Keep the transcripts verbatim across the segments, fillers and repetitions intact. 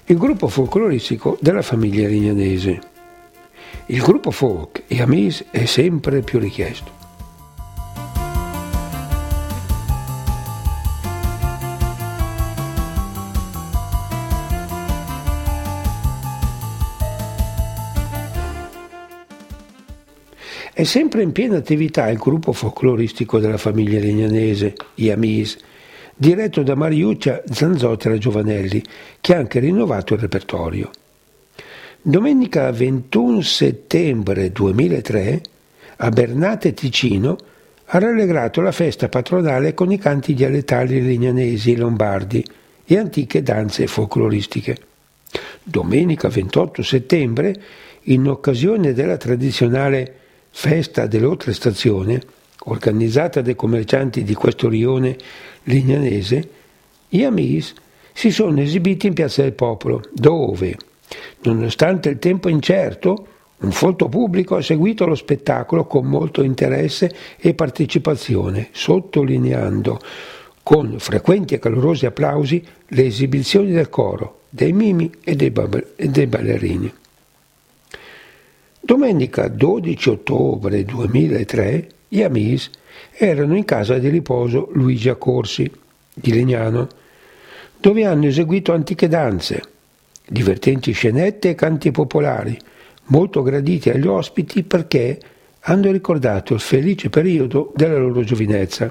il gruppo folcloristico della famiglia legnanese. Il gruppo folk e Amis è sempre più richiesto. È sempre in piena attività il gruppo folcloristico della famiglia legnanese, gli Amis, diretto da Mariuccia Zanzottera Giovanelli, che ha anche rinnovato il repertorio. Domenica ventuno settembre duemilatré, a Bernate Ticino, ha rallegrato la festa patronale con i canti dialettali legnanesi e lombardi e antiche danze folcloristiche. Domenica ventotto settembre, in occasione della tradizionale Festa dell'Oltre Stazione, organizzata dai commercianti di questo rione legnanese, gli Amis si sono esibiti in Piazza del Popolo, dove, nonostante il tempo incerto, un folto pubblico ha seguito lo spettacolo con molto interesse e partecipazione, sottolineando con frequenti e calorosi applausi le esibizioni del coro, dei mimi e dei, bab- e dei ballerini. Domenica dodici ottobre duemilatré gli Amis erano in casa di riposo Luigi Accorsi di Legnano, dove hanno eseguito antiche danze, divertenti scenette e canti popolari, molto graditi agli ospiti perché hanno ricordato il felice periodo della loro giovinezza.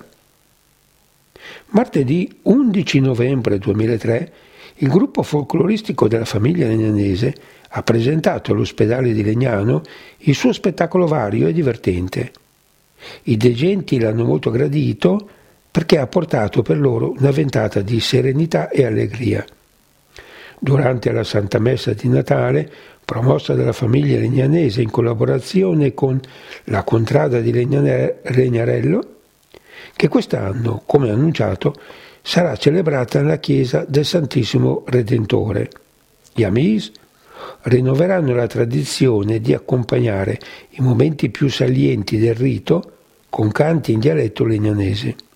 Martedì undici novembre duemilatré il gruppo folcloristico della famiglia legnanese ha presentato all'ospedale di Legnano il suo spettacolo vario e divertente. I degenti l'hanno molto gradito perché ha portato per loro una ventata di serenità e allegria. Durante la Santa Messa di Natale, promossa dalla famiglia legnanese in collaborazione con la Contrada di Legnane- Legnarello, che quest'anno, come annunciato, sarà celebrata nella chiesa del Santissimo Redentore. Gli Amis rinnoveranno la tradizione di accompagnare i momenti più salienti del rito con canti in dialetto legnanese.